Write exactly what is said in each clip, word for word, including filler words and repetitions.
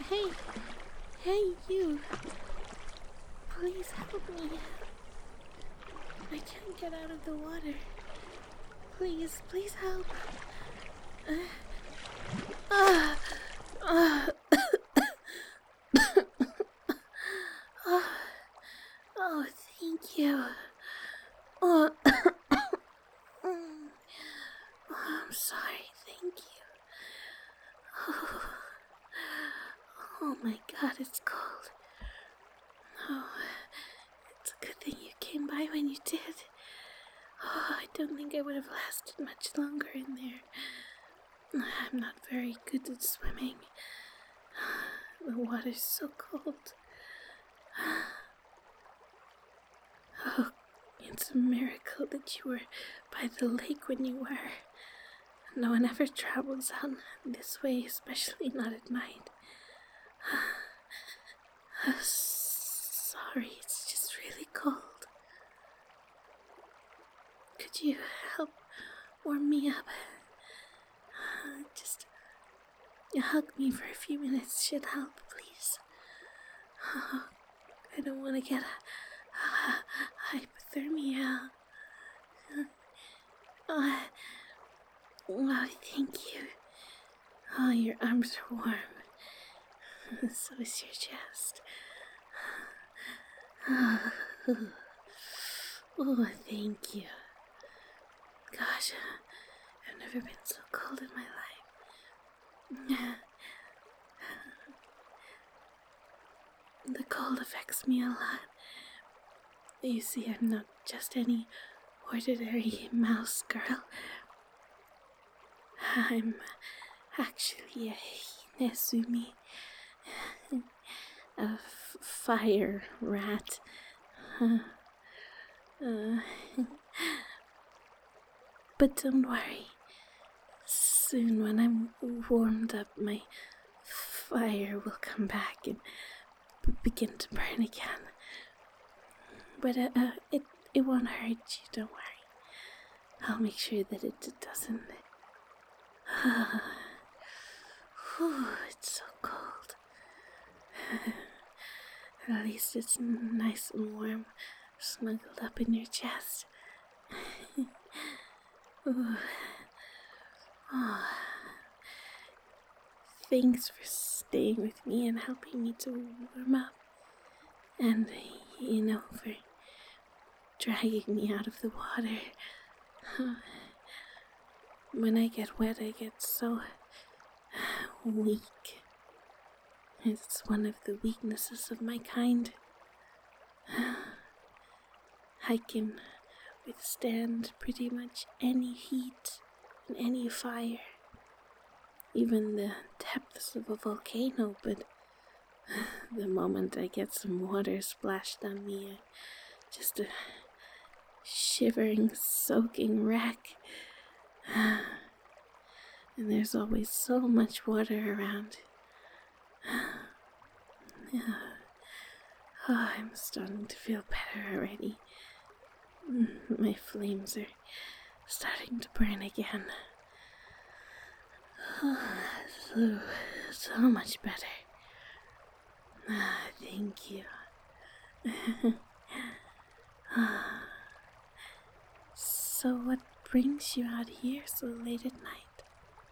Hey, hey, you. Please help me. I can't get out of the water. Please, please help. Uh, uh, oh, oh, thank you. Oh, I'm sorry, thank you. Oh, oh my god, it's cold. Oh, it's a good thing you came by when you did. Oh, I don't think I would have lasted much longer in there. I'm not very good at swimming. The water's so cold. Oh, it's a miracle that you were by the lake when you were. No one ever travels out this way, especially not at night. Sorry, it's just really cold. Could you help warm me up? Just hug me for a few minutes should help, please. I don't want to get hypothermia. Oh, oh, thank you. Oh, your arms are warm. So is your chest. Oh, thank you. Gosh, I've never been so cold in my life. The cold affects me a lot. You see, I'm not just any ordinary mouse girl. I'm actually a Hinezumi, a f- fire rat. Uh, but don't worry. Soon, when I'm warmed up, my fire will come back and b- begin to burn again. But uh, uh, it it won't hurt you. Don't worry. I'll make sure that it, it doesn't. Whew, it's so cold. At least it's nice and warm, snuggled up in your chest. Ooh. Oh. Thanks for staying with me and helping me to warm up. And, you know, for dragging me out of the water. When I get wet, I get so weak. It's one of the weaknesses of my kind. I can withstand pretty much any heat and any fire, even the depths of a volcano, but the moment I get some water splashed on me, just a shivering, soaking wreck. And there's always so much water around. Oh, I'm starting to feel better already. My flames are starting to burn again. Oh, so, so much better. Ah, thank you. So what brings you out here so late at night?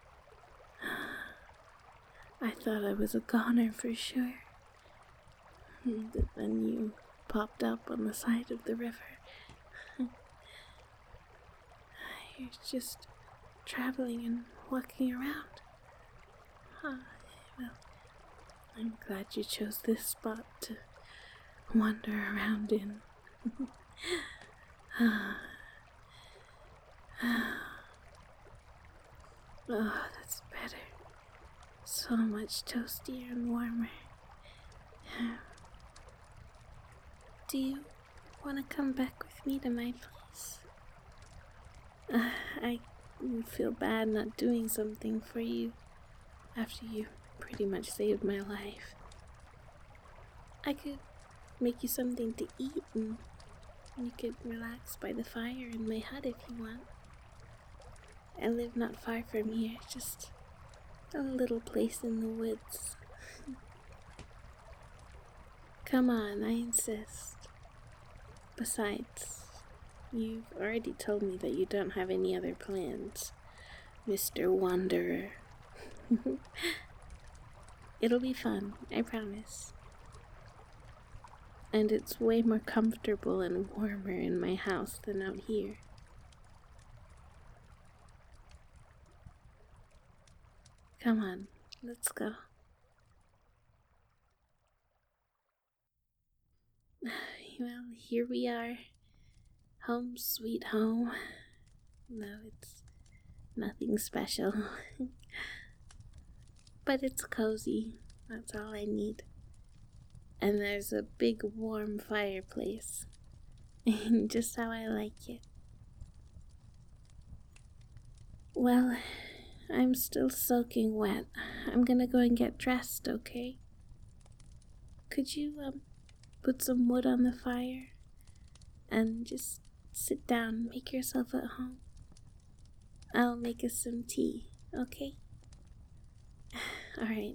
I thought I was a goner for sure. But then you popped up on the side of the river. You're just traveling and walking around. Huh. Well, I'm glad you chose this spot to wander around in. Oh, that's better. So much toastier and warmer. Do you want to come back with me to my place? Uh, I feel bad not doing something for you after you pretty much saved my life. I could make you something to eat and you could relax by the fire in my hut if you want. I live not far from here, just a little place in the woods. Come on, I insist. Besides, you've already told me that you don't have any other plans, Mister Wanderer. It'll be fun, I promise. And it's way more comfortable and warmer in my house than out here. Come on, let's go. Well, here we are. Home sweet home. No, it's nothing special. But it's cozy. That's all I need. And there's a big warm fireplace. Just how I like it. Well, I'm still soaking wet. I'm gonna go and get dressed, okay? Could you, um, put some wood on the fire? And just sit down, make yourself at home. I'll make us some tea, okay? Alright.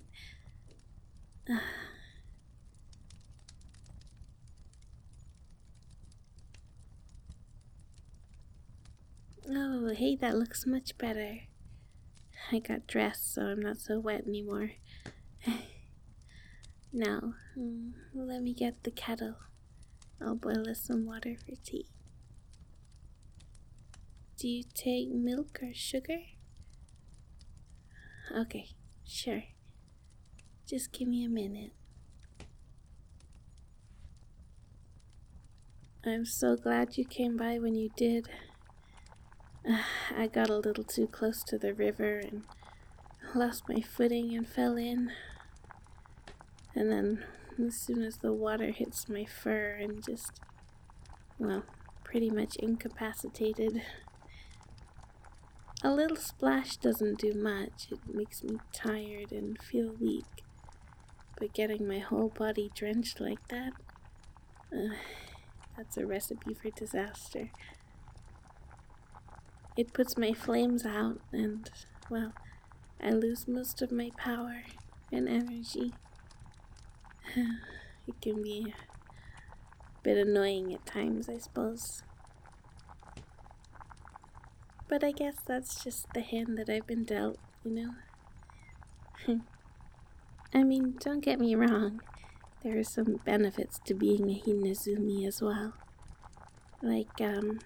Oh, hey, that looks much better. I got dressed, so I'm not so wet anymore. Now, um, let me get the kettle. I'll boil us some water for tea. Do you take milk or sugar? Okay, sure. Just give me a minute. I'm so glad you came by when you did. Uh, I got a little too close to the river and lost my footing and fell in. And then, as soon as the water hits my fur, I'm just, well, pretty much incapacitated. A little splash doesn't do much. It makes me tired and feel weak. But getting my whole body drenched like that, uh, that's a recipe for disaster. It puts my flames out and, well, I lose most of my power and energy. It can be a bit annoying at times, I suppose. But I guess that's just the hand that I've been dealt, you know? I mean, don't get me wrong. There are some benefits to being a Hinazumi as well. Like, um...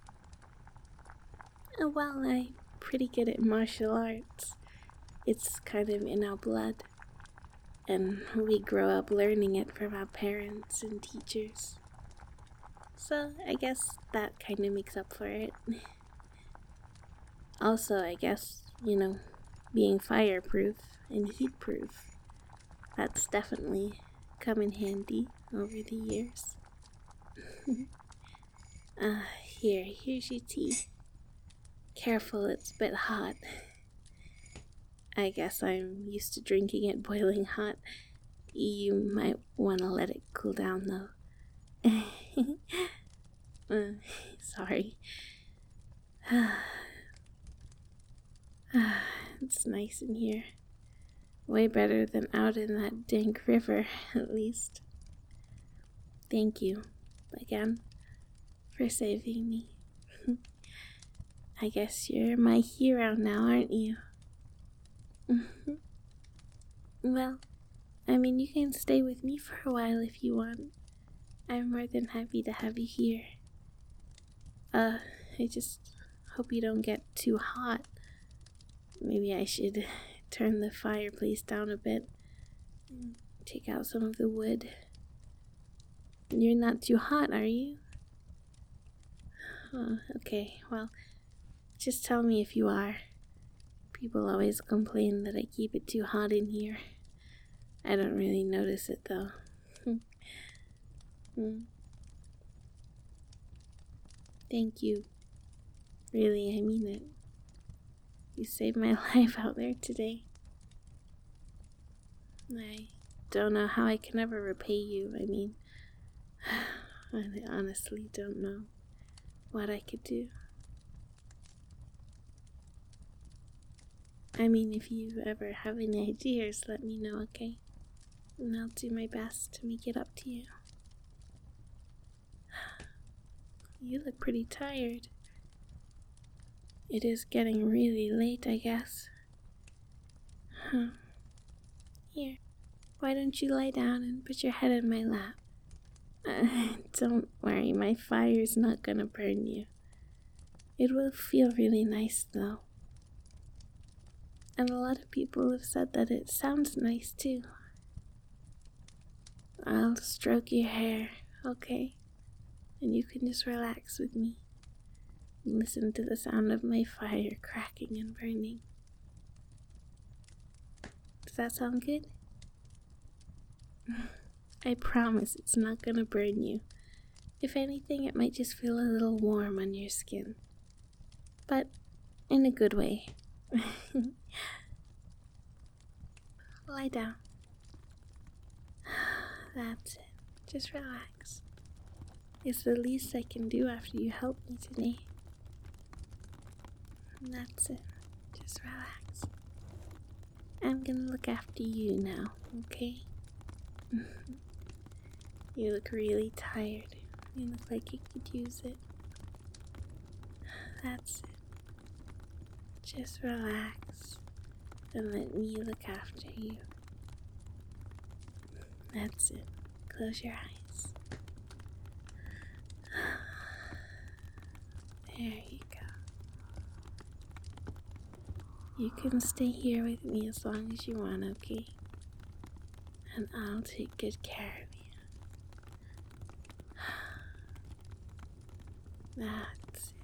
well, I'm pretty good at martial arts. It's kind of in our blood. And we grow up learning it from our parents and teachers. So I guess that kind of makes up for it. Also, I guess, you know, being fireproof and heatproof, that's definitely come in handy over the years. Ah, uh, here, here's your tea. Careful, it's a bit hot. I guess I'm used to drinking it boiling hot. You might want to let it cool down, though. uh, sorry. It's nice in here. Way better than out in that dank river, at least. Thank you, again, for saving me. I guess you're my hero now, aren't you? Well, I mean, you can stay with me for a while if you want. I'm more than happy to have you here. Uh, I just hope you don't get too hot. Maybe I should turn the fireplace down a bit and take out some of the wood. You're not too hot, are you? Oh, okay, well, just tell me if you are. People always complain that I keep it too hot in here. I don't really notice it, though. mm. Thank you. Really, I mean it. You saved my life out there today. I don't know how I can ever repay you. I mean, I honestly don't know what I could do. I mean, if you ever have any ideas, let me know, okay? and I'll do my best to make it up to you. You look pretty tired. It is getting really late, I guess. Huh. Here, why don't you lie down and put your head in my lap? Uh, don't worry, my fire's not gonna burn you. It will feel really nice, though. And a lot of people have said that it sounds nice, too. I'll stroke your hair, okay? And you can just relax with me. Listen to the sound of my fire cracking and burning. Does that sound good? I promise it's not gonna burn you. If anything, it might just feel a little warm on your skin. But in a good way. Lie down. That's it. Just relax. It's the least I can do after you help me today. That's it. Just relax. I'm gonna look after you now, okay? You look really tired. You look like you could use it. That's it. Just relax and let me look after you. That's it. Close your eyes. There you go. You can stay here with me as long as you want, okay? And I'll take good care of you. That's it.